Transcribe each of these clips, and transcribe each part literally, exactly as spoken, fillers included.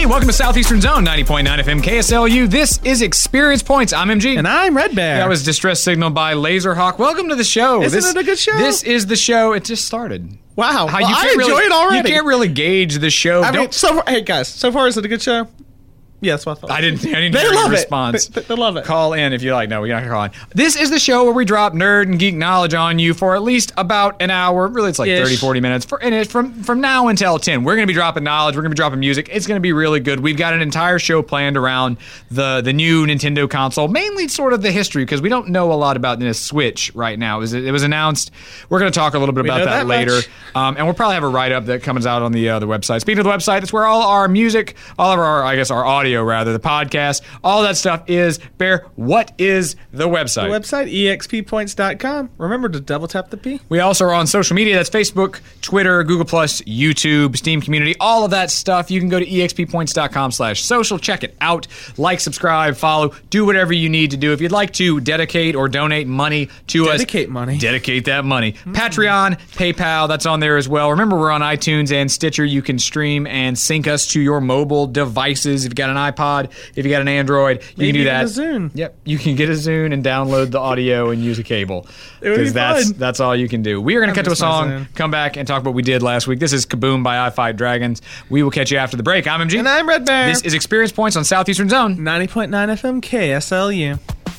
Hey, welcome to Southeastern Zone, ninety point nine F M K S L U. This is Experience Points. I'm M G. And I'm Red Bear. That was distress signal by Laserhawk. Welcome to the show. Isn't this, it a good show? This is the show. It just started. Wow. How well, you I can't enjoy really, it already. You can't really gauge the show. I mean, Don't- so far, hey guys, so far is it a good show? Yes, well, I thought. I didn't. I didn't They hear love your it. response. They, they love it. Call in if you like. No, we're not gonna call in. This is the show where we drop nerd and geek knowledge on you for at least about an hour. Really, it's like Ish. thirty, forty minutes. For, and it's from from now until ten. We're gonna be dropping knowledge. We're gonna be dropping music. It's gonna be really good. We've got an entire show planned around the the new Nintendo console, mainly sort of the history because we don't know a lot about the Switch right now. It was, it was announced. We're gonna talk a little bit We about know that, that later, much. um, and we'll probably have a write up that comes out on the uh, the website. Speaking of the website, that's where all our music, all of our I guess our audio rather, the podcast, all that stuff is. Bear, what is the website? The website, E X P points dot com. Remember to double tap the P. We also are on social media. That's Facebook, Twitter, Google Plus, YouTube, Steam Community, all of that stuff. You can go to E X P points dot com slash social. Check it out. Like, subscribe, follow. Do whatever you need to do. If you'd like to dedicate or donate money to us. Dedicate money. Dedicate that money. Mm-hmm. Patreon, PayPal, that's on there as well. Remember, we're on iTunes and Stitcher. You can stream and sync us to your mobile devices. If you got an iPod, if you got an Android, you Maybe can do even that. a Zune. Yep, you can get a Zune and download the audio and use a cable. It would be Because that's fun. that's all you can do. We are going I to cut to a miss my song, Zune. come back, and talk about what we did last week. This is Kaboom by I Fight Dragons. We will catch you after the break. I'm M G. And I'm Red Bear. This is Experience Points on Southeastern Zone. ninety point nine F M K S L U.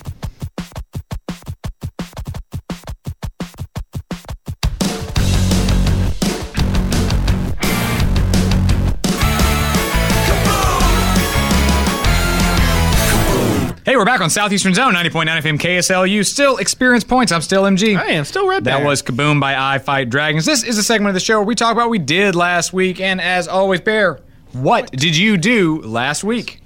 Hey, we're back on Southeastern Zone, ninety point nine F M K S L U. Still Experience Points. I'm still M G. I am still Red Bear. That was Kaboom by I Fight Dragons. This is a segment of the show where we talk about what we did last week. And as always, Bear, what did you do last week?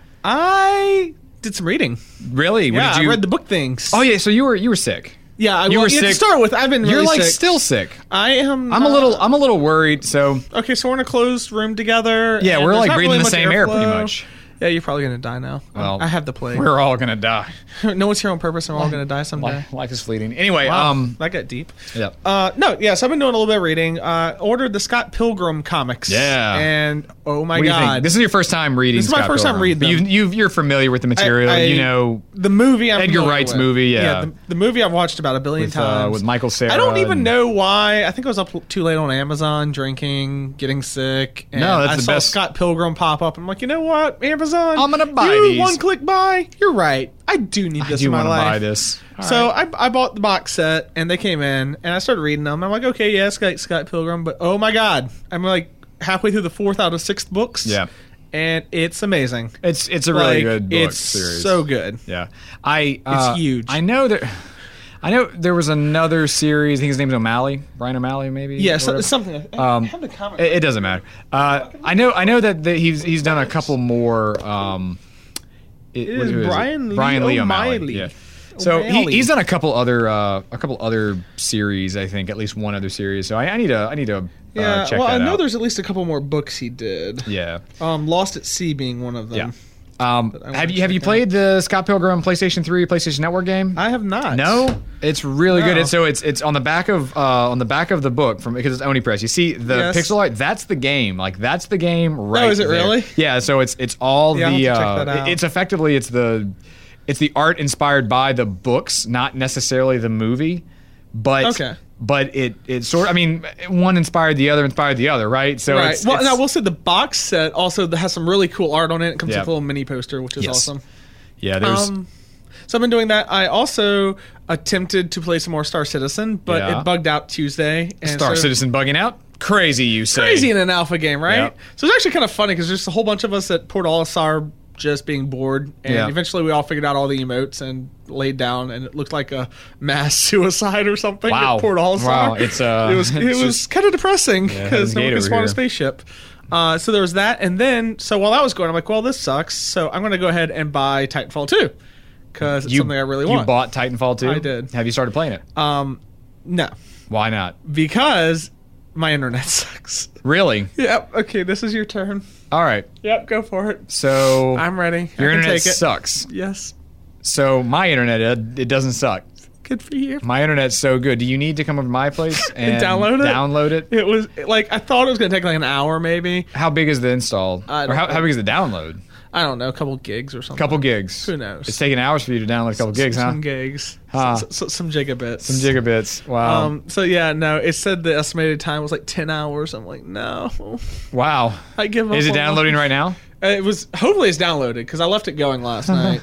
I did some reading. Really? What Yeah, did you... I read the book things. Oh, yeah, so you were you were sick. Yeah, I You well, were yeah, sick. To start with, I've been really You're like sick. still sick. I am. I'm a uh, little I'm a little worried, so Okay, so we're in a closed room together. yeah, and we're there's like not breathing really the much same air pretty airflow. much. Yeah, you're probably gonna die now. Well, I have the plague. We're all gonna die. No one's here on purpose, and we're all gonna die someday. Life, life is fleeting. Anyway, Wow, um that got deep. yeah. Uh, no, yeah, so I've been doing a little bit of reading. Uh, ordered the Scott Pilgrim comics. Yeah. And oh my What do you god, think? This is your first time reading This is my Scott first time Pilgrim. reading You, them. you, you're familiar with the material. I- you know, the movie. I'm Edgar familiar Wright's with. movie, yeah. the, the movie I've watched about a billion with, uh, times with Michael Cera. I don't even and- know why. I think I was up too late on Amazon, drinking, getting sick. And No, that's I the saw best- Scott Pilgrim pop up. I'm like, you know what, Amazon? I'm gonna buy you these. One click buy. You're right. I do need I this do in my want to life. buy this. All So right. I, I bought the box set, and they came in, and I started reading them. I'm like, okay, yeah, Scott, Scott Pilgrim, but oh my god, I'm like halfway through the fourth out of sixth books. Yeah. And it's amazing. It's it's a really Like, good book it's series. so good. Yeah, I uh, huge. I know that. I know there was another series. I think his name's O'Malley, Brian O'Malley, maybe. Yeah, or so, whatever. something. Um, I have the comic. It, it doesn't matter. Uh, I know. I know that, that he's he's done a couple more. Um, it, It what- is who Brian Lee Brian Lee O'Malley. O'Malley. Yeah. So he, O'Malley. he's done a couple other uh, a couple other series. I think at least one other series. So I, I need to I need to uh, yeah, check well, that I know out. there's at least a couple more books he did. Yeah. Um, Lost at Sea being one of them. Yeah. Um, I wanna have you have check you out. played the Scott Pilgrim PlayStation three PlayStation Network game? I have not. No, it's really good. No. It's, so it's it's on the back of uh, on the back of the book from because it's Oni Press. You see the Yes. pixel art. That's the game. Like that's the game. Right. Oh, is it there. really? Yeah. So it's it's all Yeah, I'll the. have to check Uh, that out. It's effectively it's the it's the art inspired by the books, not necessarily the movie, but Okay. But it it sort. I mean, one inspired the other, inspired the other, right? So Right. It's, well, it's, now we'll say the box set also has some really cool art on it. It comes Yeah. with a little mini poster, which is Yes. awesome. yeah. There's Um, so I've been doing that. I also attempted to play some more Star Citizen, but Yeah. it bugged out Tuesday. And Star so- Citizen bugging out. Crazy, you say? Crazy in an alpha game, right? Yep. So it's actually kind of funny because there's a whole bunch of us at Port Olisar just being bored, and Yeah. eventually we all figured out all the emotes and laid down, and it looked like a mass suicide or something. Wow. At Port Olisar. Wow, it's, uh, it was it it's was just- kind of depressing Yeah, because no gate one could over spawn here. a spaceship. Uh, so there was that, and then so while that was going, I'm like, well, this sucks. So I'm going to go ahead and buy Titanfall two because it's You, something I really you want. bought Titanfall two? I did. Have you started playing it? Um, no, Why not? because my internet sucks. Really? Yep. Okay, this is your turn. All right. Yep, go for it. So I'm ready. your I can internet take it. sucks. Yes. So my internet, it, it doesn't suck. Good for you. My internet's so good. Do you need to come over to my place and download it? Download it? It was like I thought it was going to take like an hour, maybe. How big is the install? I Or don't how, know. how big is the download? I don't know, a couple gigs or something. Couple gigs. Who knows? It's taking hours for you to download a couple gigs, huh? Some gigs. Huh. Some, some, some gigabits. Some gigabits. Wow. Um. So yeah, no. It said the estimated time was like ten hours. I'm like, no. Wow. I give up. Is it on downloading life. right now? Uh, It was hopefully it's downloaded because I left it going last night.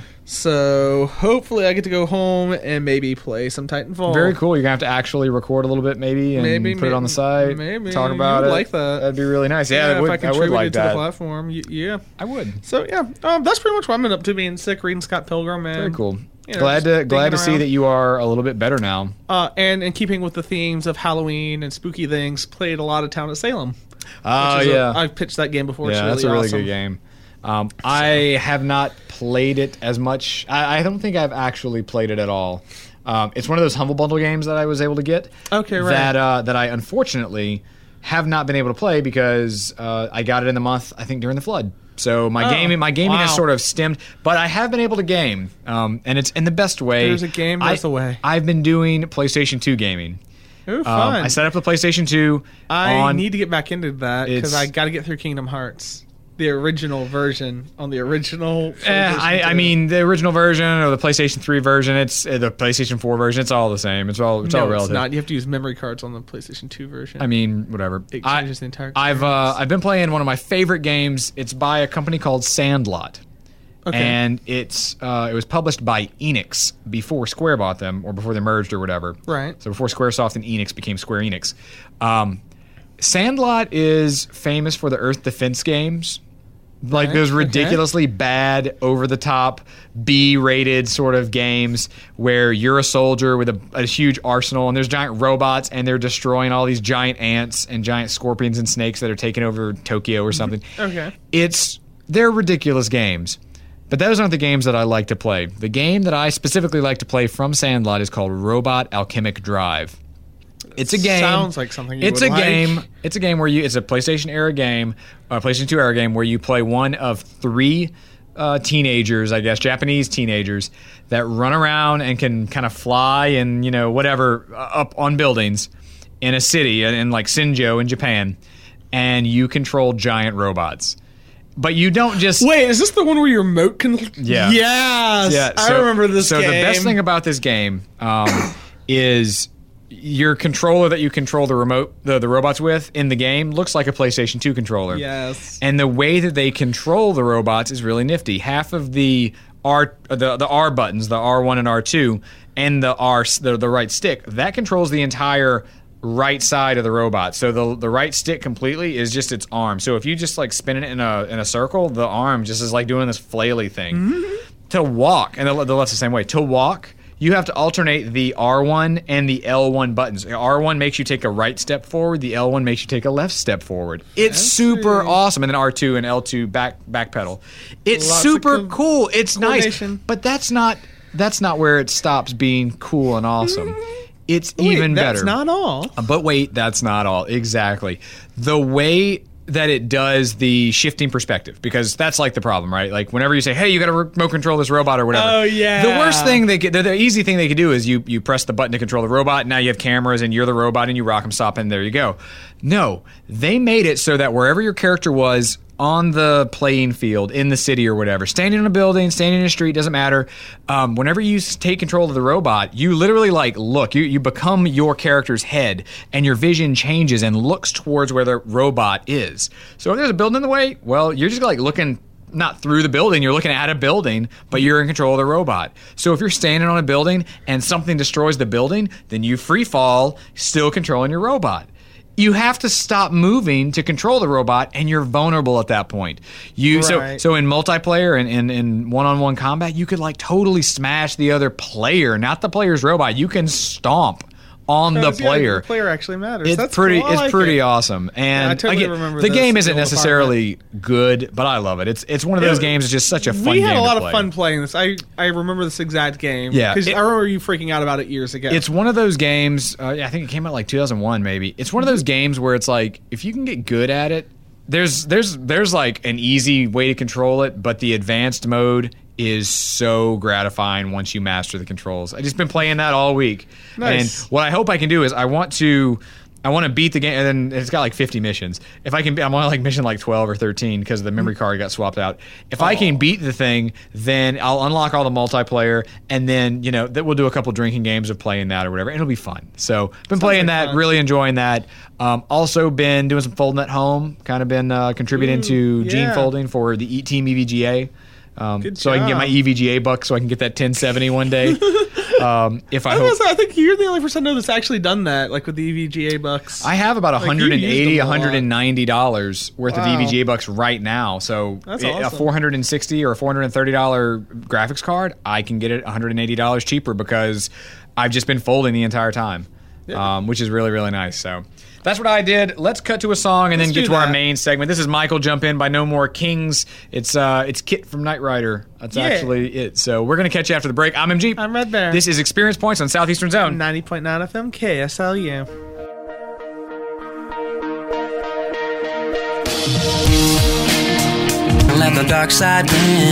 So hopefully I get to go home and maybe play some Titanfall. Very cool. You're gonna have to actually record a little bit, maybe, and Maybe, put it on the maybe, site. maybe. Talk You about would it. like that. That'd be really nice. Yeah, I if would, I I would contributed like to that. the platform, y- yeah. I would. So yeah, um, that's pretty much what I've been up to. Being sick, reading Scott Pilgrim, and Very cool. you know, glad just to glad to digging see around. that you are a little bit better now. Uh, and in keeping with the themes of Halloween and spooky things, played a lot of Town of Salem. Oh which is a- yeah, I've pitched that game before. yeah. It's really That's a really awesome. good game. Um, I have not played it as much. I, I don't think I've actually played it at all. Um, it's one of those Humble Bundle games that I was able to get. Okay, right. That uh, that I unfortunately have not been able to play because uh, I got it in the month I think during the flood. So my Oh, gaming my gaming has wow. sort of stemmed, but I have been able to game, um, and it's in the best way. There's a game, there's I, a way. I've been doing PlayStation two gaming. Ooh, Um, fun. I set up the PlayStation two. I on, need to get back into that because It's- I got to get through Kingdom Hearts, the original version on the original. Eh, PlayStation I, I two. mean, the original version or the PlayStation three version, it's uh, the PlayStation four version. It's all the same. It's all it's no, all it's relative. not. You have to use memory cards on the PlayStation two version. I mean, whatever. It I, changes the entire I've uh, experience. I've been playing one of my favorite games. It's by a company called Sandlot. Okay. And it's uh, it was published by Enix before Square bought them or before they merged or whatever. Right. So before Squaresoft and Enix became Square Enix. Um, Sandlot is famous for the Earth Defense games. Like Right, those okay. ridiculously bad, over the top, B rated sort of games where you're a soldier with a, a huge arsenal and there's giant robots and they're destroying all these giant ants and giant scorpions and snakes that are taking over Tokyo or something. Okay. It's they're ridiculous games. But those aren't the games that I like to play. The game that I specifically like to play from Sandlot is called Robot Alchemic Drive. It's a game. Sounds like something you It's would a like. game. It's a game where you. It's a PlayStation era game, a PlayStation two era game where you play one of three uh, teenagers, I guess, Japanese teenagers that run around and can kind of fly and you know whatever uh, up on buildings in a city in, in like Sinjo in Japan, and you control giant robots. But you don't just Wait, is this the one where your remote can? Yeah. Yes. Yeah, I so- remember this So game. the best thing about this game um, is your controller that you control the remote, the, the robots with in the game looks like a PlayStation two controller. Yes. And the way that they control the robots is really nifty. Half of the R, the the R buttons, the R one and R two, and the R, the, the right stick, that controls the entire right side of the robot. So the the right stick completely is just its arm. So if you just like spin it in a in a circle, the arm just is like doing this flaily thing. Mm-hmm. To walk, and the, the left's the same way. To walk, you have to alternate the R one and the L one buttons. R one makes you take a right step forward. The L one makes you take a left step forward. It's super Fancy. awesome. And then R two and L two back back pedal. It's Lots of super co- cool. It's nice. coordination. But that's not that's not where it stops being cool and awesome. It's even Wait, that's better. not all. But wait, that's not all. Exactly. The way that it does the shifting perspective, because that's like the problem, right? Like whenever you say, hey, you got to remote control this robot or whatever. Oh, yeah. The worst thing they could, the, the easy thing they could do is you, you press the button to control the robot. And now you have cameras and you're the robot and you rock 'em, stop, and there you go. No, they made it so that wherever your character was on the playing field in the city or whatever, standing in a building, standing in a street, doesn't matter. Um, whenever you s- take control of the robot, you literally like look, you, you become your character's head and your vision changes and looks towards where the robot is. So if there's a building in the way, well, you're just like looking not through the building, you're looking at a building, but you're in control of the robot. So if you're standing on a building and something destroys the building, then you free fall, still controlling your robot. You have to stop moving to control the robot, and you're vulnerable at that point. You so Right. so in multiplayer and in, in one-on-one combat, you could like totally smash the other player, not the player's robot. You can stomp on the Because, yeah, player. the player actually matters. It's That's pretty. cool. I it's like pretty it. awesome. And Yeah, I totally again, remember the this, game the isn't old necessarily good, but I love it. It's it's one of those It- games. It's just such a fun We game had a to lot play. of fun playing this. I, I remember this exact game. Yeah, because it- I remember you freaking out about it years ago. It's one of those games. Uh, I think it came out like two thousand one, maybe. It's one of those games where it's like if you can get good at it, there's there's there's like an easy way to control it, but the advanced mode is so gratifying once you master the controls. I've just been playing that all week. Nice. And what I hope I can do is I want to I want to beat the game, and then it's got like fifty missions. If I can, I'm on like mission like twelve or thirteen because the memory card got swapped out. If I can beat the thing, then I'll unlock all the multiplayer, and then you know that we'll do a couple drinking games of playing that or whatever, and it'll be fun. So been playing like that, fun. really enjoying that. Um, also been doing some folding at home, kind of been uh, contributing Ooh, to gene yeah. folding for the E Team E V G A. Um, Good so I can get job. my E V G A buck, so I can get that ten seventy one day. um, if I, I, hope, was, I think you're the only person I know that's actually done that, like with the E V G A bucks. I have about Like, you one hundred eighty, used them a lot. one hundred ninety dollars worth Wow. of E V G A bucks right now. So That's it- awesome. a four hundred sixty or a four hundred thirty dollars graphics card, I can get it one hundred eighty dollars cheaper because I've just been folding the entire time, Yeah. um, which is really, really nice. So that's what I did. Let's cut to a song and Let's then get do to our that. main segment. This is Michael Jump In by No More Kings. It's uh, it's Kit from Knight Rider. That's Yeah. actually it. So we're going to catch you after the break. I'm M G. I'm Red Bear. This is Experience Points on Southeastern Zone. ninety point nine F M K S L U. Let the dark side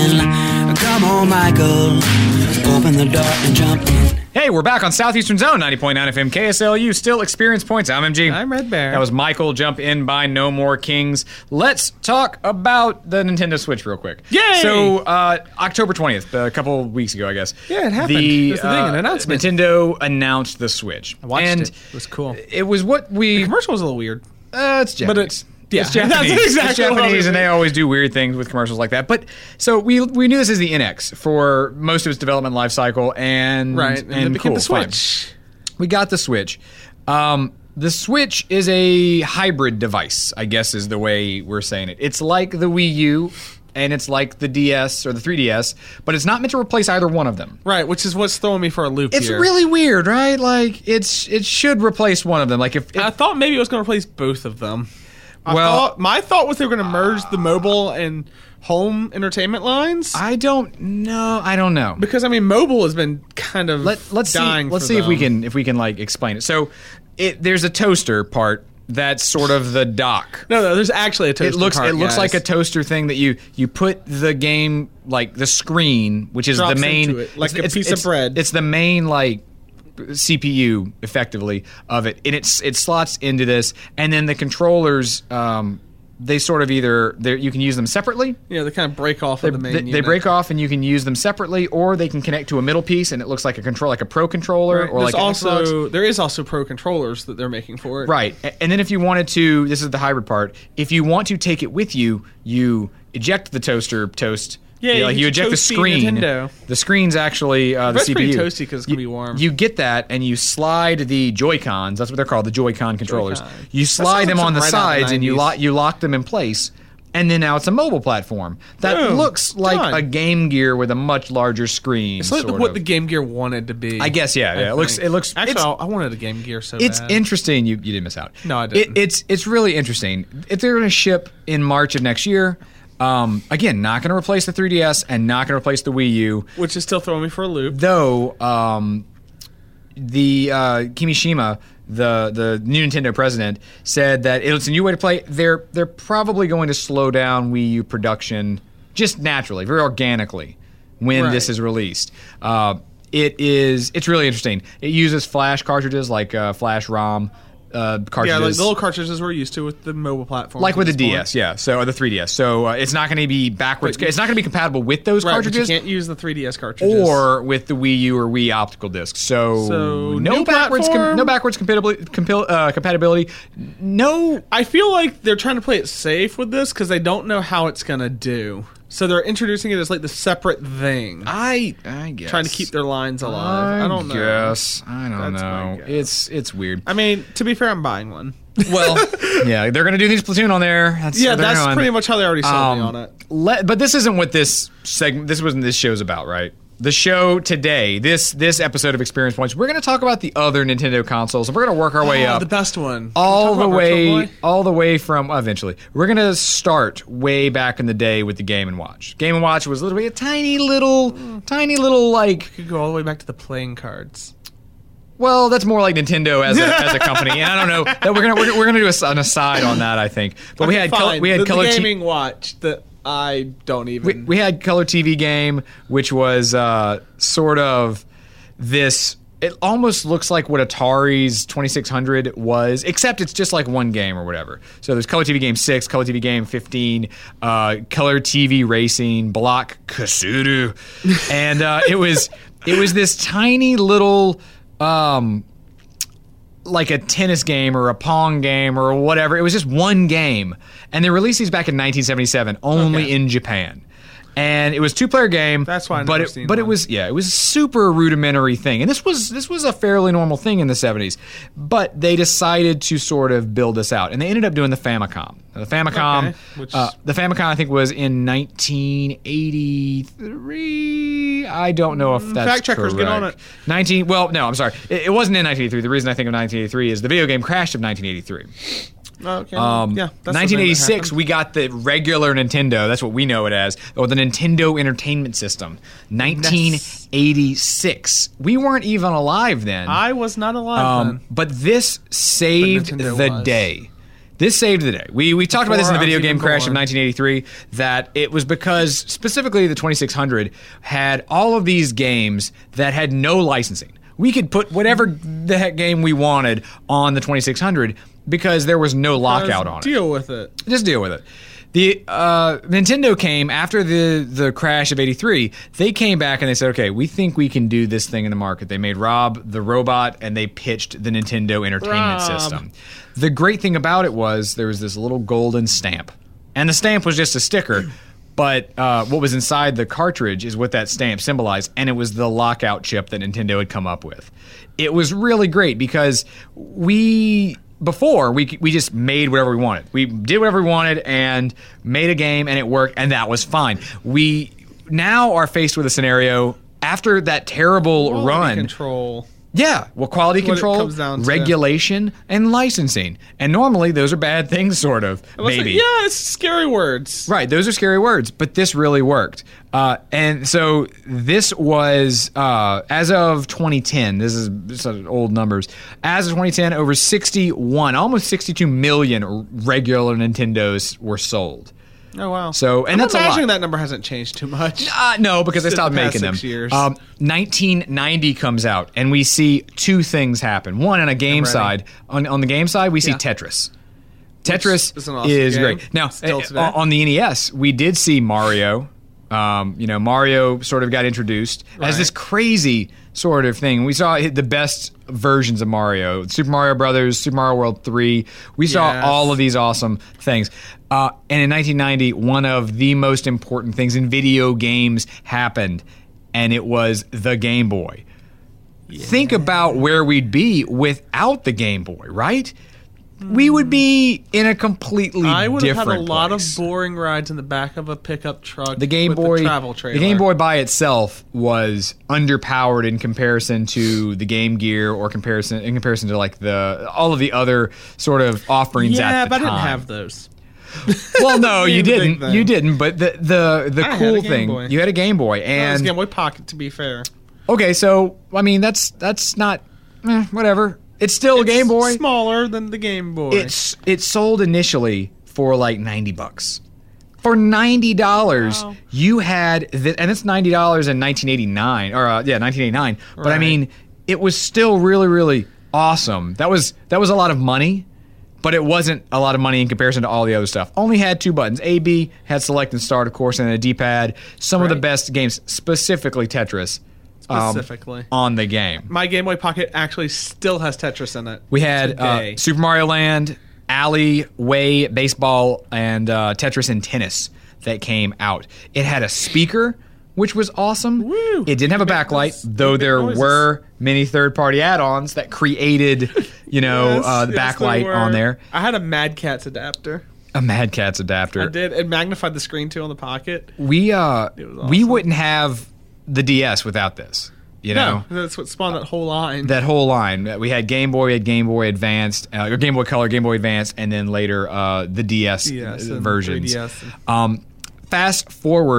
in. Come on, Michael. Open the door and jump in. Hey, we're back on Southeastern Zone, ninety point nine F M K S L U. Still Experience Points. I'm M G. I'm Red Bear. That was Michael Jump In by No More Kings. Let's talk about the Nintendo Switch real quick. Yay! So, uh, October twentieth, a couple of weeks ago, I guess. Yeah, it happened. The, It was the thing, an uh, announcement. Nintendo announced the Switch. I watched and it. It was cool. It was what we... The commercial was a little weird. Uh, it's Japanese. But it's- yeah. it's Japanese. That's exactly it's what I was Japanese, and they thinking. always do weird things with commercials like that. But so we we knew this as the N X for most of its development life cycle, and Right. And, and it became cool, the fine. Switch. We got the Switch. Um, the Switch is a hybrid device, I guess is the way we're saying it. It's like the Wii U, and it's like the D S or the three D S, but it's not meant to replace either one of them. Right, which is what's throwing me for a loop It's here. really weird, right? Like it's it should replace one of them. Like if, if I thought maybe it was going to replace both of them. I Well- thought, my thought was they were going to merge the mobile and home entertainment lines. I don't know, I don't know. Because I mean, mobile has been kind of Let, let's see. dying Let's for see if we them. can if we can like explain it. So, it, there's a toaster part that's sort of the dock. No, no, there's actually a toaster It looks part, it looks guys. like a toaster thing that you you put the game like the screen, which is Drops the main into it, like it's- a it's- piece of it's- bread. It's the main like C P U effectively of it, and it's it slots into this, and then the controllers. Um, they sort of either they you can use them separately. Yeah, they kind of break off They, of the main they, they unit. break off and you can use them separately, or they can connect to a middle piece and it looks like a control, like a Pro controller, Right. or There's like an Xbox. also there is also pro controllers that they're making for it. Right. A- And then if you wanted to, this is the hybrid part. If you want to take it with you, you eject the toaster toast. Yeah, you, you like get you your eject the toasty screen. Nintendo. The screen's actually uh, the That's C P U. pretty toasty 'cause it's gonna You- be warm. You get that and you slide the Joy-Cons. That's what they're called, the Joy-Con controllers. Joy-Con. You That slide sounds them like on the something right out of the sides and you nineties. lock you lock them in place. And then now it's a mobile platform that Boom. looks like Done. a Game Gear with a much larger screen. It's like sort what of. the Game Gear wanted to be. I guess, yeah, I yeah. It looks- think. it looks- Actually, it's- I wanted a Game Gear so It's bad. interesting. You you didn't miss out. No, I didn't. It, it's it's really interesting. If they're going to ship in March of next year, um, again, not going to replace the three D S and not going to replace the Wii U. Which is still throwing me for a loop. Though um, the uh, Kimishima, the the new Nintendo president, said that it's a new way to play. They're they're probably going to slow down Wii U production just naturally, very organically, when Right. this is released. Uh, it is it's really interesting. It uses flash cartridges like uh, Flash ROM uh, cartridges. Yeah, like the little cartridges we're used to with the mobile platform. Like with the at this D point. S, yeah. So or the three D S. So uh, it's not going to be backwards. But- It's not going to be compatible with those Right, but you cartridges, can't use the three D S cartridges. or with the Wii U or Wii optical discs. So, So, no new backwards, com- platform? no backwards compatibility. Compil- uh, compatibility. No. I feel like they're trying to play it safe with this because they don't know how it's going to do. So they're introducing it as like the separate thing. I I guess Trying to keep their lines alive. I, don't know. Guess I don't That's my know. guess. It's it's weird. I mean, to be fair, I'm buying one. Well, yeah, they're going to do these Splatoon on there. That's Yeah, what they're that's doing. pretty much how they already sold me Um, on it. Let, but this isn't what this segment. This wasn't this show's about, right? The show today, this this episode of Experience Points, we're going to talk about the other Nintendo consoles, and we're going to work our way Oh, up. the best one. all Talk the about way, Virtual Boy? all the way from well, eventually. We're going to start way back in the day with the Game and Watch. Game and Watch was literally a tiny little, tiny little like. You could go all the way back to the playing cards. Well, that's more like Nintendo as a, as a company, and I don't know that we're gonna we're, we're gonna do a, an aside on that. I think, but we Okay, had fine. color, we had the, color the T- gaming watch that I don't even. we, we had color T V game, which was uh, sort of this. It almost looks like what Atari's twenty-six hundred was, except it's just like one game or whatever. So there's Color T V Game six, Color T V Game fifteen, uh, Color T V Racing, Block Kasuru, and uh, it was it was this tiny little. Um, like a tennis game or a pong game or whatever. It was just one game. And they released these back in nineteen seventy-seven, only Okay. in Japan. And it was a two-player game. That's why I've but never it, seen But it one. was yeah, it was a super rudimentary thing. And this was this was a fairly normal thing in the seventies. But they decided to sort of build this out. And they ended up doing the Famicom. Now, the Famicom Okay, which- uh, the Famicom I think was in nineteen eighty-three. I don't know if that's fact checkers, correct. get on it. nineteen Well, no, I'm sorry. It, it wasn't in nineteen eighty-three. The reason I think of nineteen eighty-three is the video game Crash of nineteen eighty-three. Okay. Um, yeah. That's the thing that nineteen eighty-six, happened. we got the regular Nintendo. That's what we know it as, or the Nintendo Entertainment System. nineteen eighty-six. We weren't even alive then. I was not alive um, then. but this saved But Nintendo the was. day. This saved the day. We we talked about this in the Before I video was game even Crash of born. nineteen eighty-three, that it was because specifically the twenty-six hundred had all of these games that had no licensing. We could put whatever the heck game we wanted on the twenty-six hundred because there was no lockout on it. Deal with it. Just deal with it. The uh, Nintendo came after the the crash of eighty-three. They came back and they said, "Okay, we think we can do this thing in the market." They made Rob the robot and they pitched the Nintendo Entertainment Rob. System. The great thing about it was there was this little golden stamp, and the stamp was just a sticker. But uh, what was inside the cartridge is what that stamp symbolized, and it was the lockout chip that Nintendo had come up with. It was really great because we before we we just made whatever we wanted. We did whatever we wanted and made a game, and it worked, and that was fine. We now are faced with a scenario after that terrible Quality run. control. Yeah, well, quality What it control, comes down to. regulation, and licensing. And normally those are bad things, sort of. I was like, Maybe. yeah, it's scary words. Right, those are scary words, but this really worked. Uh, and so this was, uh, as of twenty ten, this is, this is old numbers, as of twenty ten, over sixty-one, almost sixty-two million regular Nintendos were sold. Oh wow. So, and I'm that's a lot. imagining that number hasn't changed too much. Uh, no, because they Just in stopped the past making them. six years. Um, nineteen ninety comes out, and we see two things happen. One, on a game ready. side, on, on the game side, we see Yeah. Tetris. Tetris is an awesome is game, great. Now, still uh, today. on the N E S, we did see Mario. Um, you know, Mario sort of got introduced as Right. this crazy sort of thing. We saw the best versions of Mario, Super Mario Brothers, Super Mario World three. We saw Yes. all of these awesome things. Uh, and in nineteen ninety, one of the most important things in video games happened, and it was the Game Boy. Think about where we'd be without the Game Boy, right? We would be in a completely I would have different had a lot place. of boring rides in the back of a pickup truck. The Game with Boy, the travel trailer. the Game Boy by itself was underpowered in comparison to the Game Gear, or comparison in comparison to like the all of the other sort of offerings Yeah, at the but I time. didn't have those. Well, no, you Being the big didn't. thing. You didn't. But the the the I had cool a Game thing, Boy. you had a Game Boy, That was and Game Boy Pocket, to be fair. okay, so I mean that's that's not eh, whatever. It's still a Game Boy. Smaller than the Game Boy. It's it sold initially for like ninety bucks. For ninety dollars, Wow. you had th- and it's ninety dollars in nineteen eighty nine or uh, yeah nineteen eighty nine. But I Right. mean, it was still really really awesome. That was that was a lot of money, but it wasn't a lot of money in comparison to all the other stuff. Only had two buttons. A, B, had select and start, of course, and a D-pad. Some of the Right. best games, specifically Tetris, um, Specifically. on the game. My Game Boy Pocket actually still has Tetris in it. We had uh, today. Super Mario Land, Alleyway Baseball, and uh, Tetris and Tennis that came out. It had a speaker, which was awesome. Woo! It didn't have a Make backlight, those- though make there noises. were many third-party add-ons that created, you know, Yes, uh, the yes, they backlight were. on there. I had a Mad Catz adapter. A Mad Catz adapter. I did. It magnified the screen too on the Pocket. We uh, It was we awesome. wouldn't have the D S without this. You know. No, that's what spawned that whole line. That whole line. We had Game Boy, we had Game Boy Advanced, uh, or Game Boy Color, Game Boy Advanced, and then later uh, the D S D S and versions. three D S and- Um, fast forward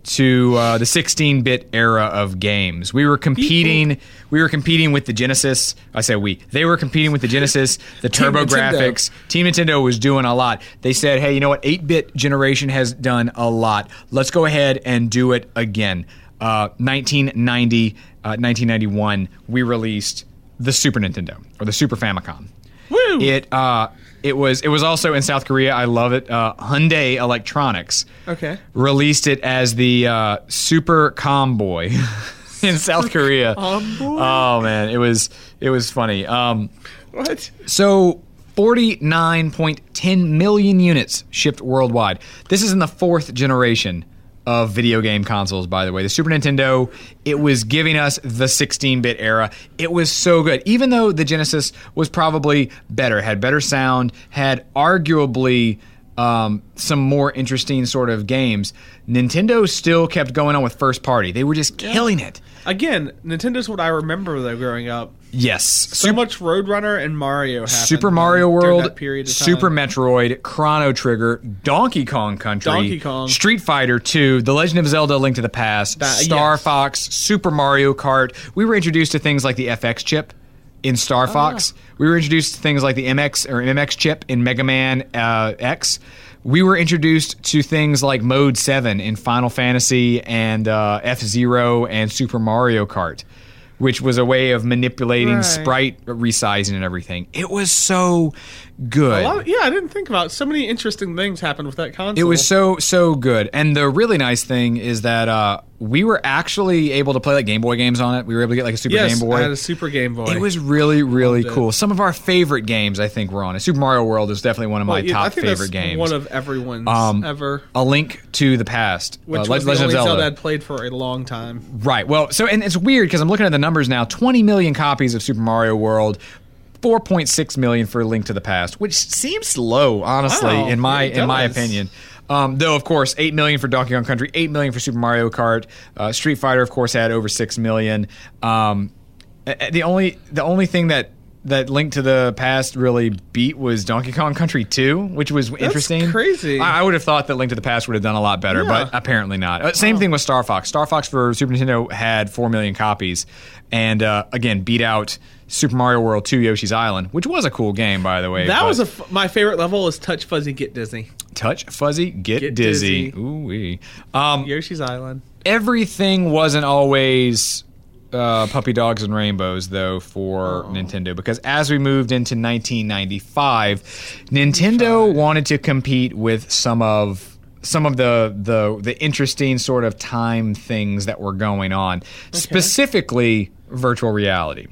to uh, the sixteen-bit era of games. We were competing. We were competing with the Genesis. I say we. They were competing with the Genesis, the Turbo Graphics. Team Nintendo was doing a lot. They said, "Hey, you know what? eight-bit generation has done a lot. Let's go ahead and do it again." Uh, nineteen ninety, uh, nineteen ninety-one, we released the Super Nintendo or the Super Famicom. Woo! It uh, it was it was also in South Korea. I love it. Uh, Hyundai Electronics Okay. released it as the uh, Super Comboy in South Korea. Comboy? Oh man, it was it was funny. Um, What? so forty-nine point one zero million units shipped worldwide. This is in the fourth generation of video game consoles, by the way. The Super Nintendo, it was giving us the sixteen-bit era. It was so good. Even though the Genesis was probably better, had better sound, had arguably um, some more interesting sort of games, Nintendo still kept going on with first party. They were just killing it. Again, Nintendo's what I remember though growing up. Yes. So much Roadrunner and Mario happened. Super Mario during World, that period of time. Super Metroid, Chrono Trigger, Donkey Kong Country, Donkey Kong. Street Fighter two, The Legend of Zelda: Link to the Past, That- Star yes. Fox, Super Mario Kart. We were introduced to things like the F X chip in Star Fox. We were introduced to things like the M X or M M X chip in Mega Man uh, X. We were introduced to things like Mode seven in Final Fantasy and uh, F-Zero and Super Mario Kart, which was a way of manipulating Right. sprite resizing and everything. It was so good. A lot of- yeah, I didn't think about it. So many interesting things happened with that console. It was so, so good. And the really nice thing is that uh, we were actually able to play like Game Boy games on it. We were able to get like a Super yes, Game Boy. I had a Super Game Boy. It was really, really Loved it. cool. Some of our favorite games, I think, were on it. Super Mario World is definitely one of my Well, yeah, I top think favorite that's games. one of everyone's Um, ever. A Link to the Past. Which uh, was Legend the of only Zelda. Zelda I'd played for a long time. Right. Well, so and it's weird because I'm looking at the numbers now. twenty million copies of Super Mario World, four point six million for A Link to the Past, which seems low, honestly, Wow, in my it in my does. opinion. Um, though, of course, eight million for Donkey Kong Country, eight million for Super Mario Kart. Uh, Street Fighter, of course, had over six million. Um, uh, the only the only thing that that Link to the Past really beat was Donkey Kong Country two, which was interesting. crazy. I, I would have thought that Link to the Past would have done a lot better, Yeah. but apparently not. Uh, same thing with Star Fox. Star Fox for Super Nintendo had four million copies, and uh, again beat out Super Mario World two Yoshi's Island, which was a cool game, by the way. That but was a f- my favorite level is Touch Fuzzy Get Dizzy. Touch Fuzzy, get, Get dizzy. dizzy. Ooh wee. Um, Yoshi's Island. everything wasn't always uh, puppy dogs and rainbows, though, for Nintendo, because as we moved into nineteen ninety-five, Nintendo wanted to compete with some of some of the the the interesting sort of time things that were going on, specifically virtual reality.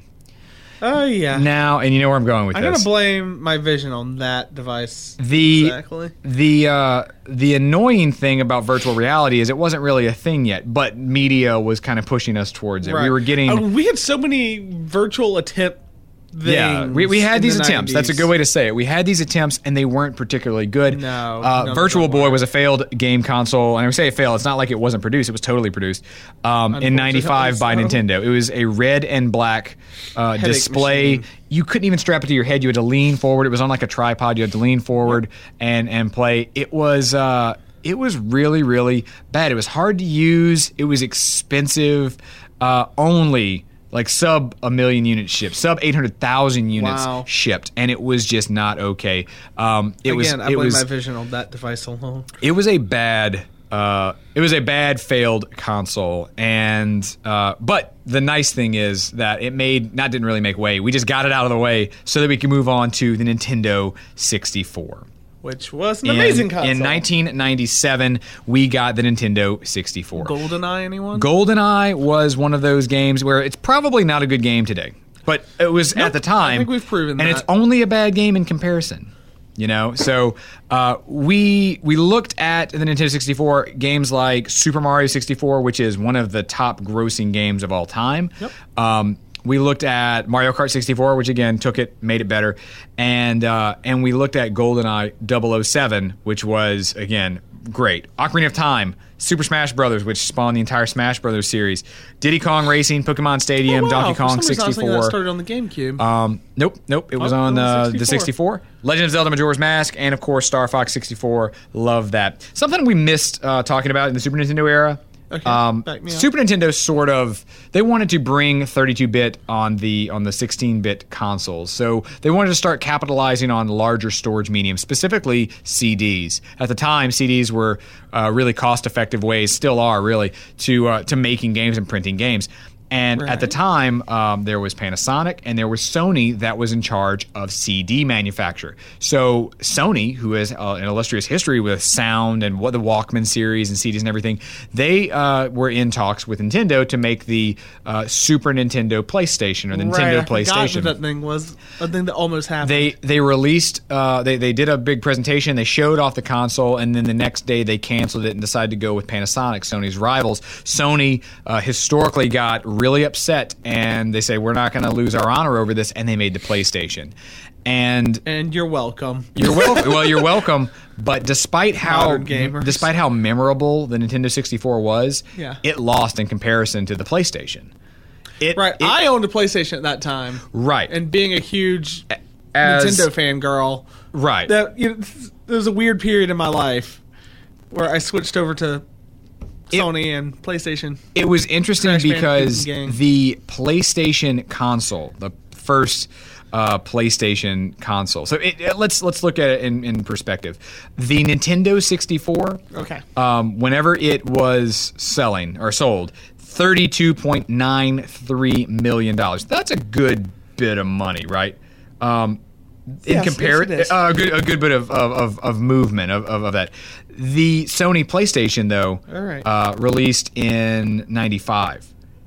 Oh yeah. Now, and you know where I'm going with I'm this. gonna blame my vision on that device. The exactly. the uh, the annoying thing about virtual reality is it wasn't really a thing yet, but media was kind of pushing us towards it. We were getting Oh, we had so many virtual attempt. Things yeah, we, we had in these the attempts. That's a nineties. good way to say it. We had these attempts, and they weren't particularly good. No, uh, none Virtual of them Boy were. was a failed game console, and I say it failed. It's not like it wasn't produced; it was totally produced um, in ninety-five by so. Nintendo. It was a red and black uh, Headache display. machine. You couldn't even strap it to your head. You had to lean forward. It was on like a tripod. You had to lean forward and and play. It was. Uh, it was really, really bad. It was hard to use. It was expensive. Uh, only like sub a million units shipped, sub eight hundred thousand units Wow. shipped, and it was just not okay. Um, it was. Again, I it blame was. my vision on that device alone. It was a bad. Uh, it was a bad failed console, and uh, but the nice thing is that it made not didn't really make way. We just got it out of the way so that we could move on to the Nintendo sixty-four. Which was an In- amazing console. In nineteen ninety-seven, we got the Nintendo sixty-four. GoldenEye, anyone? GoldenEye was one of those games where it's probably not a good game today, but it was Nope, at the time. I think we've proven and that. it's only a bad game in comparison. You know, so uh, we we looked at the Nintendo sixty-four games like Super Mario sixty-four, which is one of the top grossing games of all time. Yep. Um, we looked at Mario Kart sixty-four, which again took it, made it better, and uh, and we looked at GoldenEye double oh seven, which was again great. Ocarina of Time, Super Smash Brothers, which spawned the entire Smash Brothers series, Diddy Kong Racing, Pokemon Stadium, Oh, wow. Donkey For Kong some reason, I was thinking sixty-four. that started on the GameCube. Um, nope, nope. It was Oh, on it was uh, the sixty-four. sixty-four. Legend of Zelda: Majora's Mask, and of course Star Fox sixty-four. Love that. Something we missed uh, talking about in the Super Nintendo era. Okay, Um, back me up. Super Nintendo sort of they wanted to bring thirty-two bit on the on the sixteen bit consoles, so they wanted to start capitalizing on larger storage mediums, specifically C Ds. At the time, C Ds were uh, really cost-effective ways, still are really, to uh, to making games and printing games. And at the Right. time, um, there was Panasonic and there was Sony that was in charge of C D manufacture. So Sony, who has uh, an illustrious history with sound and what the Walkman series and C Ds and everything, they uh, were in talks with Nintendo to make the uh, Super Nintendo PlayStation or the right, Nintendo I forgot PlayStation. what that thing was a thing that almost happened. They they released uh, they they did a big presentation. They showed off the console, and then the next day they canceled it and decided to go with Panasonic, Sony's rivals. Sony uh, historically got really upset, and they say we're not going to lose our honor over this, and they made the PlayStation. And and you're welcome. you're welcome. Well, you're welcome. But despite how Modern gamers. despite how memorable the Nintendo sixty-four was, Yeah. it lost in comparison to the PlayStation. It, Right, it- I owned a PlayStation at that time. right And being a huge as, Nintendo fan girl, right. that you know, there was a weird period in my life where I switched over to Sony and PlayStation. It was interesting Crash because Bandicoot gang. the PlayStation console, the first uh, PlayStation console. So it, it- let's let's look at it in, in perspective. The Nintendo sixty-four, Okay. um, whenever it was selling or sold, thirty-two point nine three million dollars. That's a good bit of money, right? Um, in Yes, compare, yes, it is. uh, a good a good bit of of, of, of movement of, of, of that. The Sony PlayStation, though, All right. uh, released in ninety-five,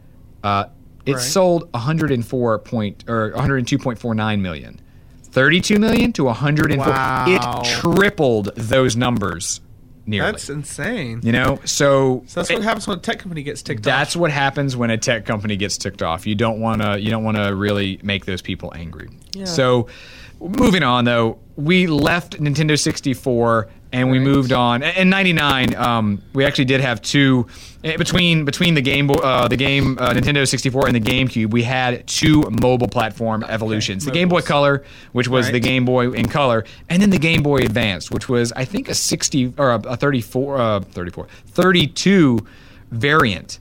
uh, it Right. sold one hundred four point or one hundred two point four nine million, thirty-two million to one hundred four. Wow. It tripled those numbers nearly. That's insane. you know, so So that's what happens when a tech company gets ticked that's off. what happens when a tech company gets ticked off. You don't want to. You don't want to really make those people angry. Yeah. So, moving on though, we left Nintendo sixty-four and we Right. moved on. In ninety-nine, um, we actually did have two eh, between between the Game Boy, uh, the game uh, Nintendo sixty-four and the GameCube. We had two mobile platform evolutions: the Game Boy mobiles. Color, which was Right. the Game Boy in color, and then the Game Boy Advance, which was I think a sixty or a, a thirty-four, uh, thirty-four, thirty-two variant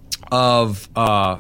of uh,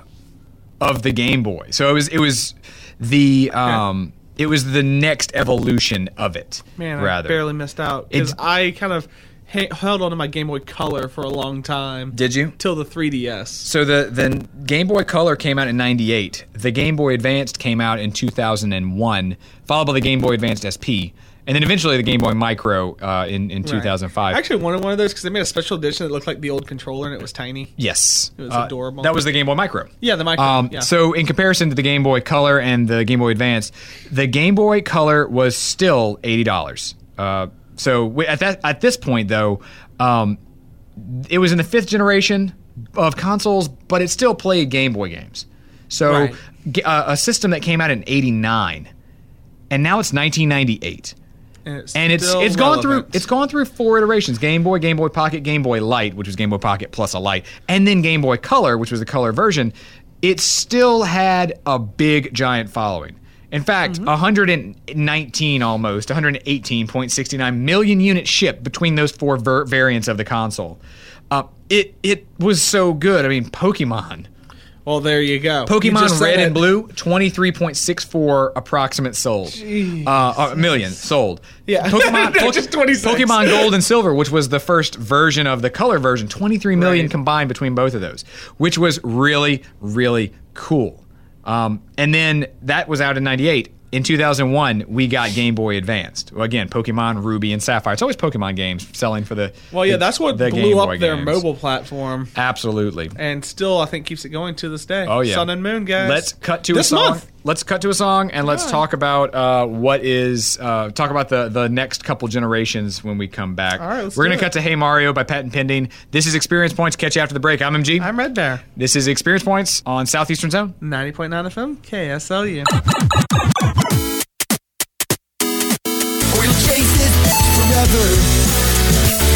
of the Game Boy. So it was it was the um, it was the next evolution of it. Man, rather I barely missed out because It's- I kind of ha- held on to my Game Boy Color for a long time. Did you? Till the three D S. So the the Game Boy Color came out in ninety-eight. The Game Boy Advanced came out in two thousand one, followed by the Game Boy Advanced S P, and then eventually the Game Boy Micro uh, in in two thousand five. I actually wanted one of those because they made a special edition that looked like the old controller and it was tiny. Yes, It was Uh, adorable. That was the Game Boy Micro. Yeah, the Micro. Um, yeah. So, in comparison to the Game Boy Color and the Game Boy Advance, the Game Boy Color was still eighty dollars. Uh, so we, at that at this point, though, um, it was in the fifth generation of consoles, but it still played Game Boy games. So, Right. g- uh, a system that came out in eighty-nine, and now it's nineteen ninety-eight. and it's, And it's still it's gone through relevant. it's gone through four iterations: Game Boy, Game Boy Pocket, Game Boy Light, which was Game Boy Pocket plus a light, and then Game Boy Color, which was the color version. It still had a big giant following. In fact, Mm-hmm. one hundred nineteen almost, one hundred eighteen point six nine million units shipped between those four ver- variants of the console. Uh, it it was so good. I mean, Pokemon. Well, there you go. You Pokemon just said Red it. and Blue, twenty-three point six four approximate sold. Uh, uh, million sold. Yeah. Pokemon, No, Po- just twenty-six. Pokemon Gold and Silver, which was the first version of the color version, twenty-three million Right. combined between both of those, which was really, really cool. Um, and then that was out in ninety-eight. In two thousand one, we got Game Boy Advanced. Well, again, Pokemon Ruby and Sapphire. It's always Pokemon games selling for the. Well, yeah, the- that's what the blew Game up Boy their games. mobile platform, Absolutely. and still I think keeps it going to this day. Oh yeah, Sun and Moon, guys. Let's cut to this a song. month. Let's cut to a song and let's Yeah. talk about uh, what is uh, talk about the the next couple generations when we come back. All right, let's We're do gonna it. cut to Hey Mario by Patent Pending. This is Experience Points. Catch you after the break. I'm M G. I'm Red Bear. This is Experience Points on Southeastern Zone. ninety point nine F M, K S L U. We'll chase it forever.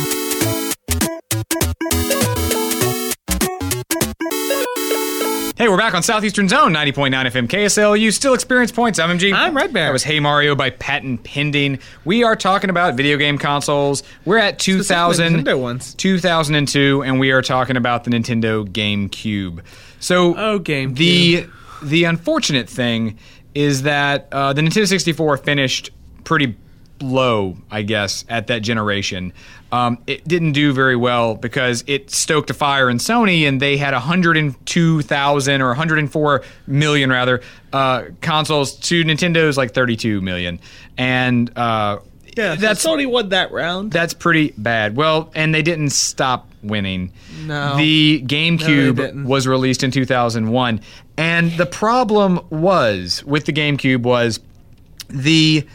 Hey, we're We're back on Southeastern Zone, ninety point nine F M K S L. You still experience points. I'm M G. I'm Red Bear. That was Hey Mario by Patent Pending. We are talking about video game consoles. We're at two thousand, Nintendo ones. two thousand two, and we are talking about the Nintendo GameCube. So Oh, GameCube. the the unfortunate thing is that uh, the Nintendo sixty-four finished pretty low, I guess, at that generation. Um, it didn't do very well because it stoked a fire in Sony, and they had one hundred two thousand or one hundred four million rather uh, consoles to Nintendo's like thirty-two million, and uh, Yeah, that's Sony won that round. that's pretty bad. Well, and they didn't stop winning. No. The No, they GameCube didn't. was released in two thousand one, and the problem was with the GameCube was the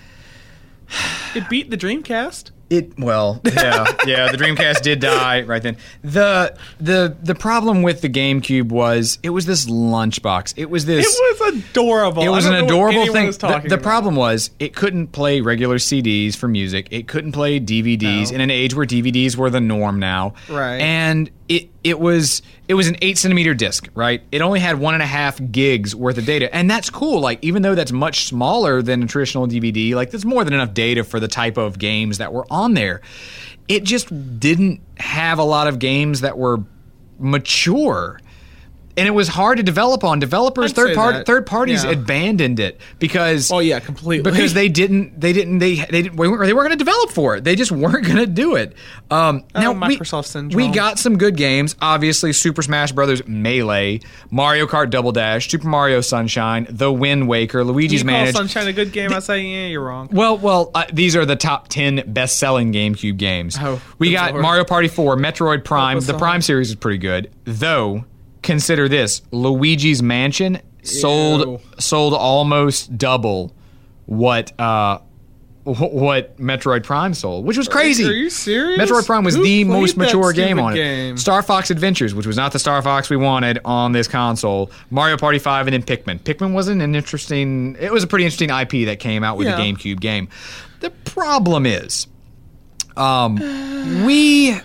It beat the Dreamcast. It well, yeah, yeah. The Dreamcast did die right then. the the The problem with the GameCube was it was this lunchbox. It was this. It was adorable. It was I an don't know what adorable anyone thing. was The, talking the about. problem was it couldn't play regular C Ds for music. It couldn't play D V Ds No. in an age where D V Ds were the norm now. Right. And it it was it was an eight centimeter disc. Right. It only had one and a half gigs worth of data, and that's cool. Like even though that's much smaller than a traditional D V D, like that's more than enough data for the type of games that were on there. It just didn't have a lot of games that were mature. And it was hard to develop on. Developers, I'd third say part, that. third parties Yeah. abandoned it because Oh yeah, completely. because they didn't they didn't they they didn't, they weren't going to develop for it. They just weren't going to do it. Um, now we, Microsoft syndrome. we got some good games. Obviously, Super Smash Brothers Melee, Mario Kart Double Dash, Super Mario Sunshine, The Wind Waker, Luigi's you call Mansion. Sunshine a good game. I say, yeah, you're wrong. Well, well, uh, these are the top ten best-selling GameCube games. Oh, we good got Lord. Mario Party four, Metroid Prime. us The all. Prime series is pretty good, though. Consider this: Luigi's Mansion sold Ew. sold almost double what uh, wh- what Metroid Prime sold, which was crazy. Are you serious? Metroid Prime was Who the played most that mature game stupid on it. game? Star Fox Adventures, which was not the Star Fox we wanted on this console. Mario Party five, and then Pikmin. Pikmin wasn't an interesting. It was a pretty interesting I P that came out with Yeah. the GameCube game. The problem is, um, we.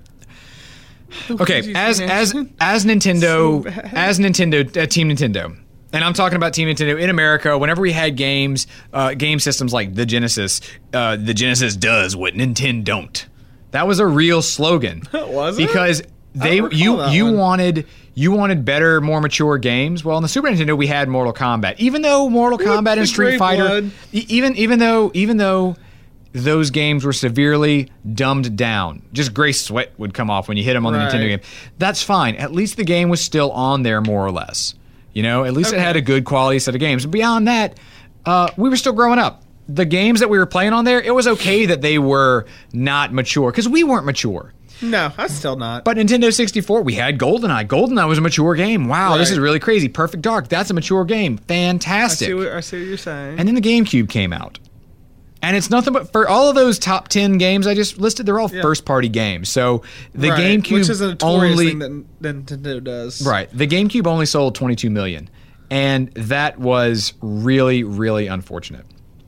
Okay, Luigi's as as Mansion. as Nintendo, So bad. as Nintendo, uh, Team Nintendo, and I'm talking about Team Nintendo in America. Whenever we had games, uh, game systems like the Genesis, uh, the Genesis does what Nintendo don't. That was a real slogan. Was it? Because I they don't recall you that you one. wanted you wanted better, more mature games. Well, on the Super Nintendo, we had Mortal Kombat. Even though Mortal Kombat and the Street Great Fighter, Blood. e- even even though even though those games were severely dumbed down. Just gray sweat would come off when you hit them on Right. the Nintendo game. That's fine. At least the game was still on there more or less. You know, at least it Okay. had a good quality set of games. Beyond that, uh, we were still growing up. The games that we were playing on there, it was okay that they were not mature because we weren't mature. No, I'm still not. But Nintendo sixty-four, we had GoldenEye. GoldenEye was a mature game. Wow, this Right. is really crazy. Perfect Dark, that's a mature game. I Fantastic. see, what, I see what you're saying. And then the GameCube came out. And it's nothing but for all of those top ten games I just listed, they're all Yeah. first party games. So the Right, GameCube which is a notorious only thing that that Nintendo does. right. The GameCube only sold twenty-two million. And that was really really unfortunate.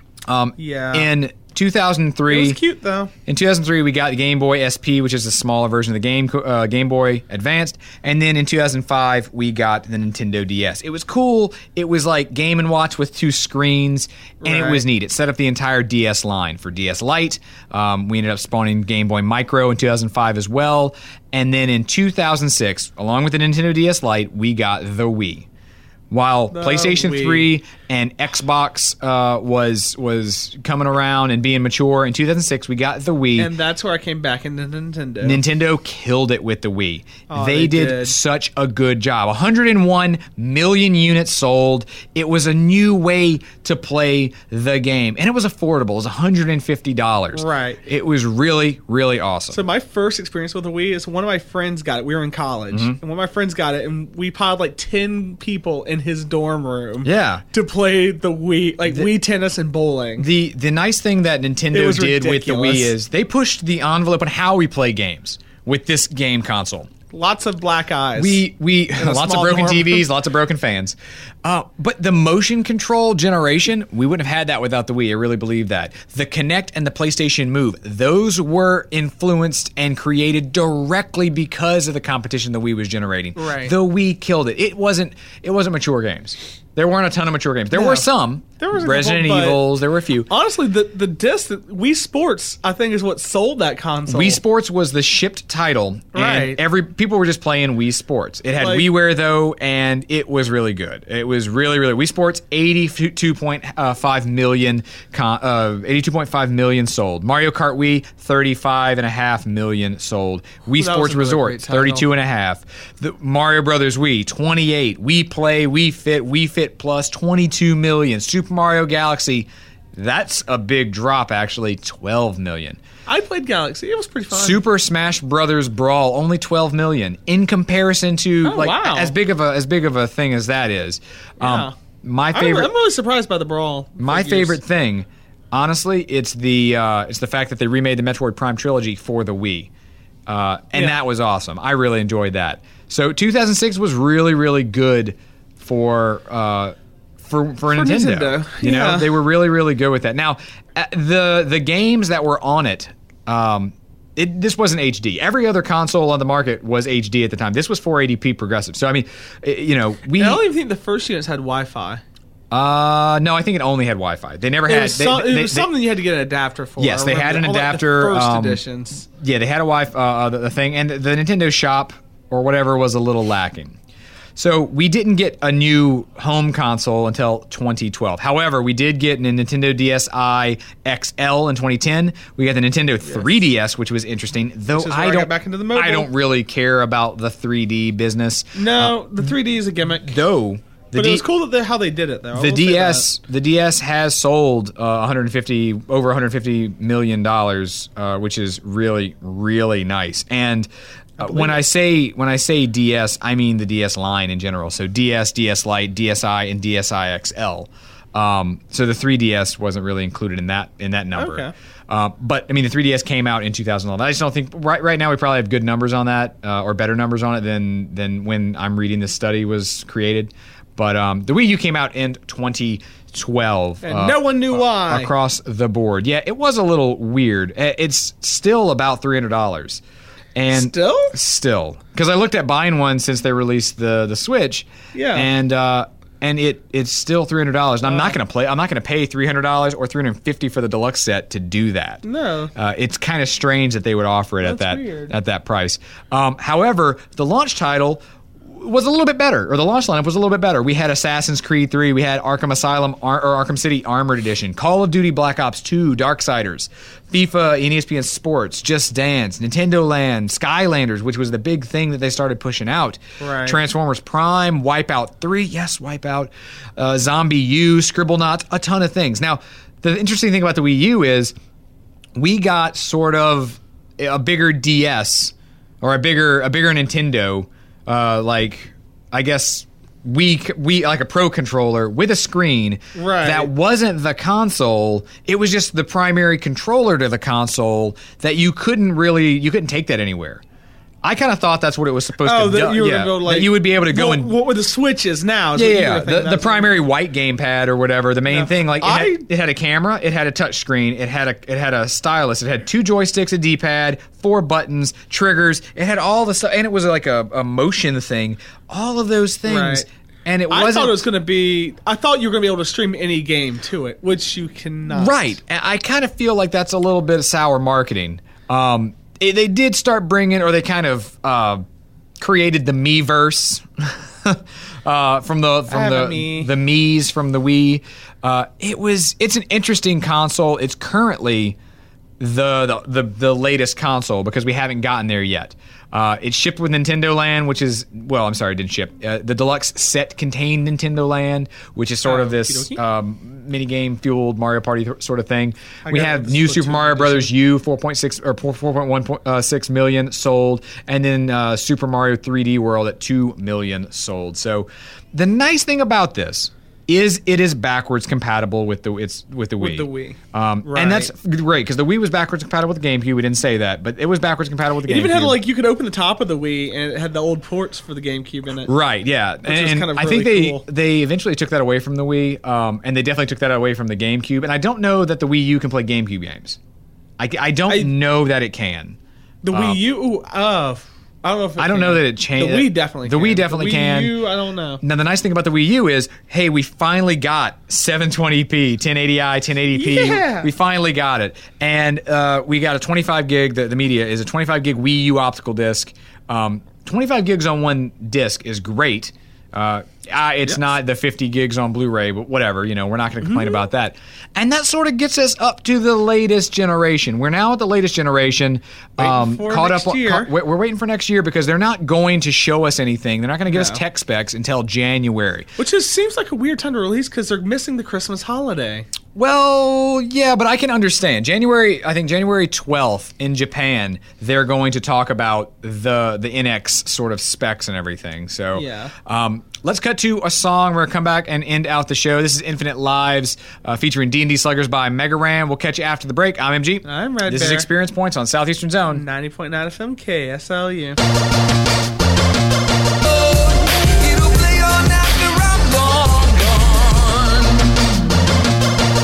Um Yeah. in two thousand It three was cute though. In two thousand three, we got the Game Boy S P, which is a smaller version of the Game uh, Game Boy Advanced, and then in two thousand five, we got the Nintendo D S. It was cool. It was like Game and Watch with two screens, and it Right. was neat. It set up the entire D S line for D S Lite. Um, we ended up spawning Game Boy Micro in two thousand five as well, and then in two thousand six, along with the Nintendo D S Lite, we got the Wii. While The PlayStation Wii. three and Xbox uh, was was coming around and being mature, in two thousand six we got the Wii. And that's where I came back into Nintendo. Nintendo killed it with the Wii. Oh, they they did, did. such a good job. one hundred one million units sold. It was a new way to play the game, and it was affordable. It was one hundred fifty dollars. Right. It was really, really awesome. So my first experience with the Wii is one of my friends got it. We were in college, Mm-hmm. and one of my friends got it, and we piled like ten people in his dorm room. Yeah. To play the Wii, like The- Wii tennis and bowling. The the nice thing that It Nintendo was did with the Wii ridiculous. is they pushed the envelope on how we play games with this game console. Lots of black eyes. We we a lots of small broken dorm. T Vs, lots of broken fans. Uh, but the motion control generation, we wouldn't have had that without the Wii. I really believe that. The Kinect and the PlayStation Move, those were influenced and created directly because of the competition the Wii was generating. Right. The Wii killed it. It wasn't it wasn't mature games. There weren't a ton of mature games. There No. were some. There was a Resident couple, but- Evils. There were a few. Honestly, the the disc that Wii Sports, I think, is what sold that console. Wii Sports was the shipped title, and Right. every people were just playing Wii Sports. It had Like- WiiWare though, and it was really good. It was really, really Wii Sports. eighty-two point five million, con- uh, eighty-two point five million sold. Mario Kart Wii, thirty-five and a half million sold. Wii That was Sports another Resort, great title. thirty-two and a half. The Mario Brothers Wii, twenty-eight. Wii Play, Wii Fit, Wii Fit Plus, twenty-two million. Super Mario Galaxy. That's a big drop, actually, twelve million. I played Galaxy. It was pretty fun. Super Smash Brothers Brawl, only twelve million. In comparison to Oh, like wow. as big of a as big of a thing as that is. Yeah. Um, my I'm, favorite I'm really surprised by the Brawl. my figures. favorite thing, honestly, it's the uh, it's the fact that they remade the Metroid Prime trilogy for the Wii. Uh, and Yeah. that was awesome. I really enjoyed that. So two thousand six was really really good for uh, for for, Nintendo. Nintendo, You know, yeah. they were really really good with that. Now, uh, the the games that were on it, um, it this wasn't H D. Every other console on the market was H D at the time. This was four eighty p progressive. So I mean, i- you know, we And I don't even think the first units had Wi-Fi. uh no, I think it only had Wi-Fi. They never It had was, they- so- they- it was they- something you had to get an adapter for. Yes, I they had remember an all, like, adapter, The first um, editions. Yeah, they had a Wi-Fi, uh, the, the thing, and the Nintendo shop or whatever was a little lacking. So we didn't get a new home console until twenty twelve. However, we did get a Nintendo D S i X L in twenty ten. We got the Nintendo three D S, which was interesting. Though Which is where I I got don't, back into the mobile. I don't really care about the three D business. No, the three D is a gimmick. Though the but D- it was cool that they, how they did it, though. I the will say D S, the D S has sold uh, one hundred fifty over one hundred fifty million dollars, uh, which is really, really nice. And uh, when I say when I say D S, I mean the D S line in general. So D S, D S Lite, D S i, and D S i X L. Um, so the three D S wasn't really included in that in that number. Okay. Uh, but I mean, the three D S came out in two thousand eleven. I just don't think right right now we probably have good numbers on that, uh, or better numbers on it than than when I'm reading this study was created. But um, the Wii U came out in twenty twelve. And no one knew why. Across the board. Yeah, it was a little weird. Uh, It's still about three hundred dollars. And Still? Still. Because I looked at buying one since they released the, the Switch. Yeah. And uh, and it it's still three hundred dollars. And I'm not going to play. I'm not going to pay three hundred dollars or three hundred fifty dollars for the deluxe set to do that. No. Uh, it's kind of strange that they would offer it at That's that weird. at that price. Um, however, the launch title was a little bit better, or the launch lineup was a little bit better. We had Assassin's Creed three, we had Arkham Asylum Ar- or Arkham City Armored Edition, Call of Duty Black Ops two, Darksiders, FIFA, and E S P N Sports, Just Dance, Nintendo Land, Skylanders, which was the big thing that they started pushing out. Right. Transformers Prime, Wipeout three, yes, Wipeout, uh, Zombie U, Scribblenauts, a ton of things. Now, the interesting thing about the Wii U is we got sort of a bigger D S or a bigger a bigger Nintendo, uh, like I guess we we like a Pro controller with a screen Right. that wasn't the console. It was just the primary controller to the console that you couldn't really you couldn't take that anywhere. I kind of thought that's what it was supposed Oh, to that do. you were yeah, gonna go like that you would be able to go what, and what were the switches now? is yeah, what you yeah, were the, thinking. the That's- primary white gamepad or whatever. The main Yeah. thing, like it, I- had, it had a camera, it had a touch screen, it had a it had a stylus, it had two joysticks, a D-pad, four buttons, triggers. It had all the stuff, and it was like a, a motion thing. All of those things, Right. and it I wasn't thought it was going to be. I thought you were going to be able to stream any game to it, which you cannot. right. And I kind of feel like that's a little bit of sour marketing. Um, it, they did start bringing, or they kind of uh, created the Miiverse. Uh, from the from have a the Mii. the Mii's from the Wii, uh, it was it's an interesting console. It's currently the, the the the latest console because we haven't gotten there yet. Uh, it shipped with Nintendo Land, which is well, I'm sorry, it didn't ship. Uh, the deluxe set contained Nintendo Land, which is sort Oh, of this okey-dokey. um, mini game fueled Mario Party th- sort of thing. I We got have the new Splatoon Super Mario edition. Brothers U, four point six or four point one six million sold, and then uh, Super Mario three D World at two million sold. So the nice thing about this is it is backwards compatible with the it's with the Wii. With the Wii. Um, Right. And that's great because the Wii was backwards compatible with the GameCube. We didn't say that, but it was backwards compatible with the It GameCube. even had like you could open the top of the Wii and it had the old ports for the GameCube in it. Right, yeah, was and kind of I think really they cool. they eventually took that away from the Wii, um, and they definitely took that away from the GameCube. And I don't know that the Wii U can play GameCube games. I, I don't I- know that it can. The Um, Wii U, ooh, uh, I don't know if it I don't can. know that it changed. The Wii definitely. The can. Wii definitely the Wii can. U, I don't know. Now the nice thing about the Wii U is, hey, we finally got seven twenty p, ten eighty i, ten eighty p. Yeah. We finally got it, and uh, we got a twenty-five gig. The, the media is a twenty-five gig Wii U optical disc. Um, twenty-five gigs on one disc is great. Uh, uh, it's Yes. not the fifty gigs on Blu-ray, but whatever. You know, we're not going to complain about that. And that sort of gets us up to the latest generation. We're now at the latest generation. Um, for caught next up. year. Ca- we're we're waiting for next year because they're not going to show us anything. They're not going to give us No. tech specs until January. Which just seems like a weird time to release because they're missing the Christmas holiday. Well, yeah, but I can understand. January, I think January twelfth in Japan, they're going to talk about the the N X sort of specs and everything. So, Yeah. um, let's cut to a song. We're going to come back and end out the show. This is Infinite Lives uh, featuring D and D Sluggers by Mega Ran. We'll catch you after the break. I'm M G. I'm Red This is Bear. Experience Points on Southeastern Zone. ninety point nine F M K S L U. It'll play on after I'm long gone.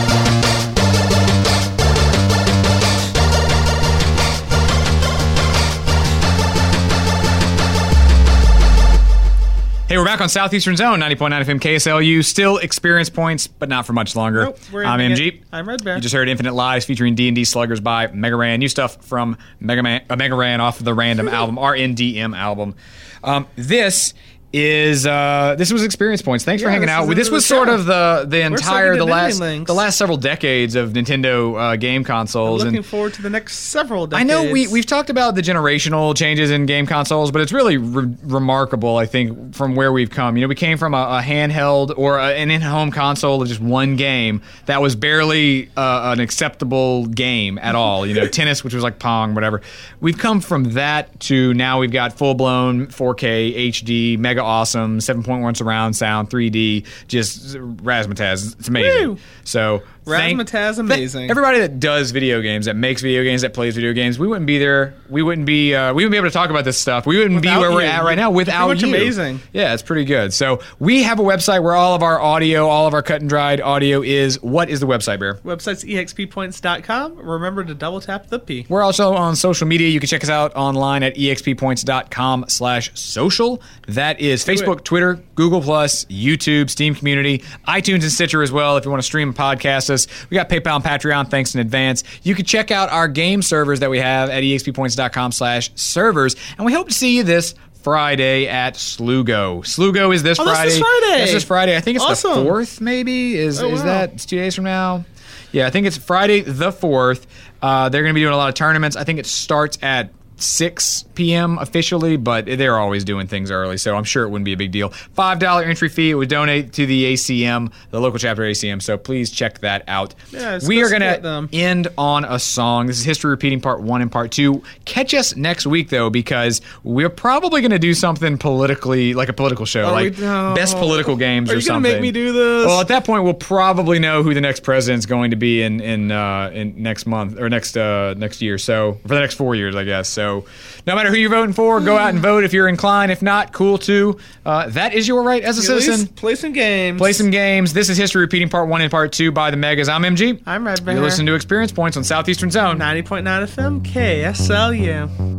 Hey, we're back on Southeastern Zone, ninety point nine F M K S L U. Still Experience Points, but not for much longer. Nope, we're I'm ending M G. it. I'm Red Bear. You just heard Infinite Lives featuring D and D Sluggers by Mega Ran. New stuff from Mega Man, uh, Mega Ran off of the Random album, R N D M album. Um, this is uh, this was Experience Points. Thanks for Yeah, hanging this out. is This into was the sort show. of the the entire sending the the mini last links. the last several decades of Nintendo uh, game consoles. Looking and forward to the next several I decades. know we, we've talked about the generational changes in game consoles, but it's really re- remarkable, I think, from where we've come. You know, we came from a, a handheld or a, an in-home console of just one game that was barely uh, an acceptable game at all. You know, tennis, which was like Pong, whatever. We've come from that to now we've got full-blown four K, H D, mega awesome, seven point one surround sound, three D, just razzmatazz. It's amazing. Woo! So thank- Razzmatazz th- amazing. everybody that does video games, that makes video games, that plays video games, we wouldn't be there. We wouldn't be. Uh, we wouldn't be able to talk about this stuff. We wouldn't be Without where we're you. at right now without Pretty you. much amazing. Yeah, it's pretty good. So we have a website where all of our audio, all of our cut and dried audio is. What is the website, Bear? Website's E X P points dot com. Remember to double tap the P. We're also on social media. You can check us out online at E X P points dot com slash social. That is Facebook, it. Twitter, Google Plus, YouTube, Steam Community, iTunes, and Stitcher as well if you want to stream and podcast us. We got PayPal and Patreon. Thanks in advance. You can check out our game servers that we have at E X P points dot com slash servers. And we hope to see you this Friday at Slugo. Slugo is this Oh, that's Friday. this Friday. That's this Friday. I think it's Awesome. the fourth, maybe. Is, Oh, is wow. that it's two days from now? Yeah, I think it's Friday the fourth. Uh, they're going to be doing a lot of tournaments. I think it starts at six p.m. officially, but they're always doing things early, so I'm sure it wouldn't be a big deal. five dollars entry fee. It would donate to the A C M, the local chapter A C M, so please check that out. Yeah, it's we good are going support them. to end on a song. This is History Repeating Part one and Part two. Catch us next week, though, because we're probably going to do something politically, like a political show, Are like we- no. best political games Are or you gonna something. make me do this? Well, at that point, we'll probably know who the next president's going to be in in uh, in next month or next uh, next year. So for the next four years, I guess. So no matter who you're voting for, go out and vote if you're inclined. If not, cool too. Uh, that is your right as a At citizen. least play some games. Play some games. This is History Repeating Part one and Part two by the Megas. I'm M G. I'm Red Bear. You're listening to Experience Points on Southeastern Zone. ninety point nine F M K S L U.